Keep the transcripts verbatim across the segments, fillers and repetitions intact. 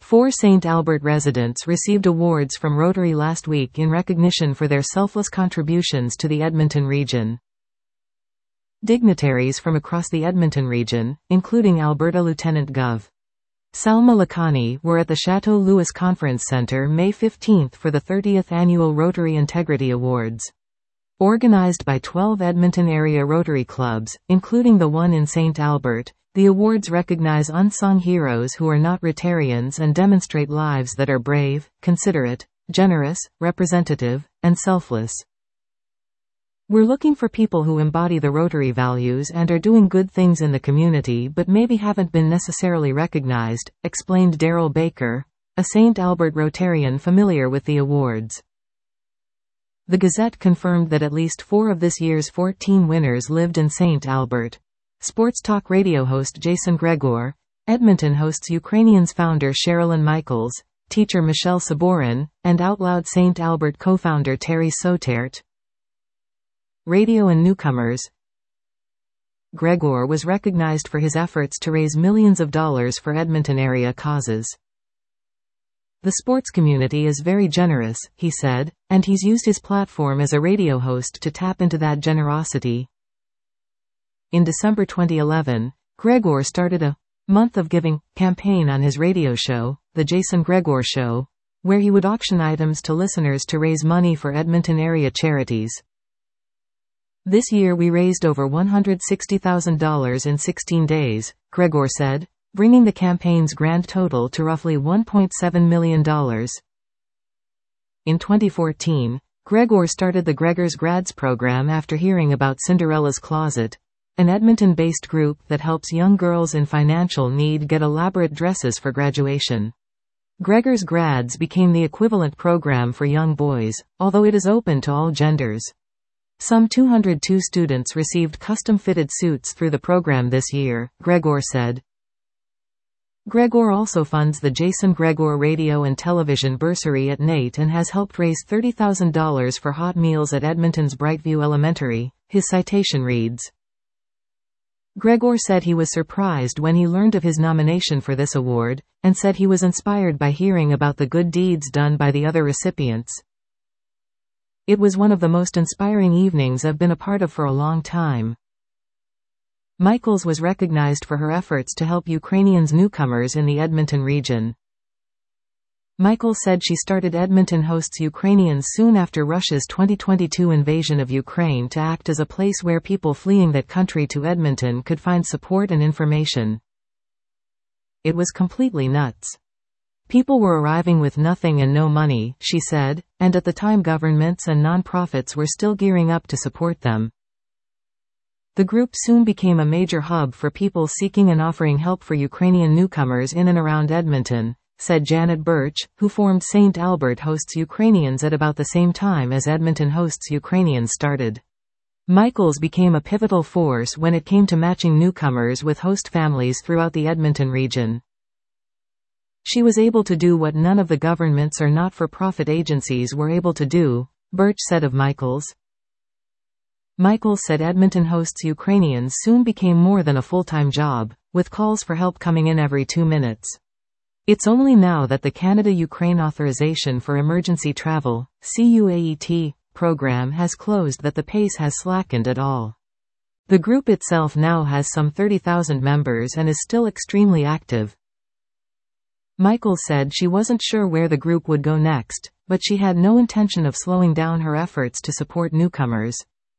Four Saint Albert residents received awards from Rotary last week in recognition for their selfless contributions to the Edmonton region. Dignitaries from across the Edmonton region, including Alberta Lieutenant Gov. Salma Lakhani, were at the Chateau Louis Conference Centre May fifteenth for the thirtieth Annual Rotary Integrity Awards. Organized by twelve Edmonton area Rotary clubs, including the one in Saint Albert, the awards recognize unsung heroes who are not Rotarians and demonstrate lives that are brave, considerate, generous, representative, and selfless. We're looking for people who embody the Rotary values and are doing good things in the community but maybe haven't been necessarily recognized, explained Daryl Baker, a Saint Albert Rotarian familiar with the awards. The Gazette confirmed that at least four of this year's fourteen winners lived in Saint Albert. Sports talk radio host Jason Gregor, Edmonton hosts Ukrainians founder Sherilyn Michaels, teacher Michelle Saborin, and Out Loud Saint Albert co-founder Terry Sotert. Radio and newcomers. Gregor was recognized for his efforts to raise millions of dollars for Edmonton area causes. The sports community is very generous, he said, and he's used his platform as a radio host to tap into that generosity. In December twenty eleven, Gregor started a Month of Giving campaign on his radio show, The Jason Gregor Show, where he would auction items to listeners to raise money for Edmonton area charities. This year we raised over one hundred sixty thousand dollars in sixteen days, Gregor said, bringing the campaign's grand total to roughly one point seven million dollars. In twenty fourteen, Gregor started the Gregor's Grads program after hearing about Cinderella's Closet, an Edmonton-based group that helps young girls in financial need get elaborate dresses for graduation. Gregor's Grads became the equivalent program for young boys, although it is open to all genders. Some two hundred two students received custom-fitted suits through the program this year, Gregor said. Gregor also funds the Jason Gregor Radio and Television Bursary at N A T and has helped raise thirty thousand dollars for hot meals at Edmonton's Brightview Elementary, his citation reads. Gregor said he was surprised when he learned of his nomination for this award, and said he was inspired by hearing about the good deeds done by the other recipients. It was one of the most inspiring evenings I've been a part of for a long time. Michaels was recognized for her efforts to help Ukrainians newcomers in the Edmonton region. Michaels said she started Edmonton Hosts Ukrainians soon after Russia's twenty twenty-two invasion of Ukraine to act as a place where people fleeing that country to Edmonton could find support and information. It was completely nuts. People were arriving with nothing and no money, she said, and at the time governments and non-profits were still gearing up to support them. The group soon became a major hub for people seeking and offering help for Ukrainian newcomers in and around Edmonton, said Janet Birch, who formed Saint Albert Hosts Ukrainians at about the same time as Edmonton Hosts Ukrainians started. Michaels became a pivotal force when it came to matching newcomers with host families throughout the Edmonton region. She was able to do what none of the governments or not-for-profit agencies were able to do, Birch said of Michaels. Michaels said Edmonton Hosts Ukrainians soon became more than a full-time job, with calls for help coming in every two minutes. It's only now that the Canada-Ukraine Authorization for Emergency Travel, C U A E T, program has closed that the pace has slackened at all. The group itself now has some thirty thousand members and is still extremely active. Michaels said she wasn't sure where the group would go next, but she had no intention of slowing down her efforts to support newcomers.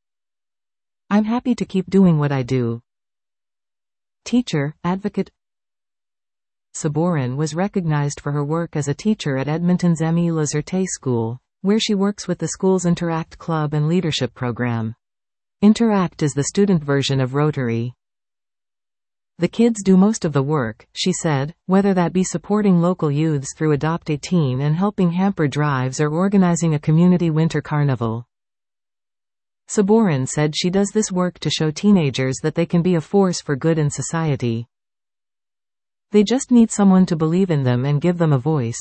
I'm happy to keep doing what I do. Teacher, advocate. Saborin was recognized for her work as a teacher at Edmonton's Émile Lazarte School, where she works with the school's Interact Club and Leadership Program. Interact is the student version of Rotary. The kids do most of the work, she said, whether that be supporting local youths through Adopt eighteen and helping hamper drives or organizing a community winter carnival. Saborin said she does this work to show teenagers that they can be a force for good in society. They just need someone to believe in them and give them a voice.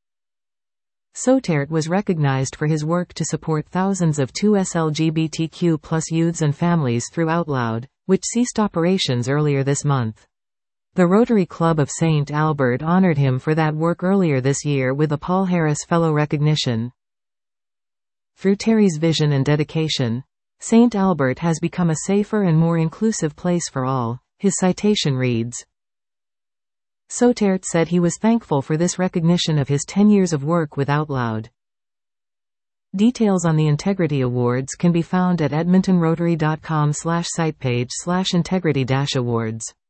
Sotert was recognized for his work to support thousands of two S L G B T Q plus youths and families through Out Loud, which ceased operations earlier this month. The Rotary Club of Saint Albert honored him for that work earlier this year with a Paul Harris Fellow recognition. Through Terry's vision and dedication, Saint Albert has become a safer and more inclusive place for all. His citation reads, Sotert said he was thankful for this recognition of his ten years of work with Out Loud. Details on the Integrity Awards can be found at edmontonrotary dot com slash site page slash integrity dash awards.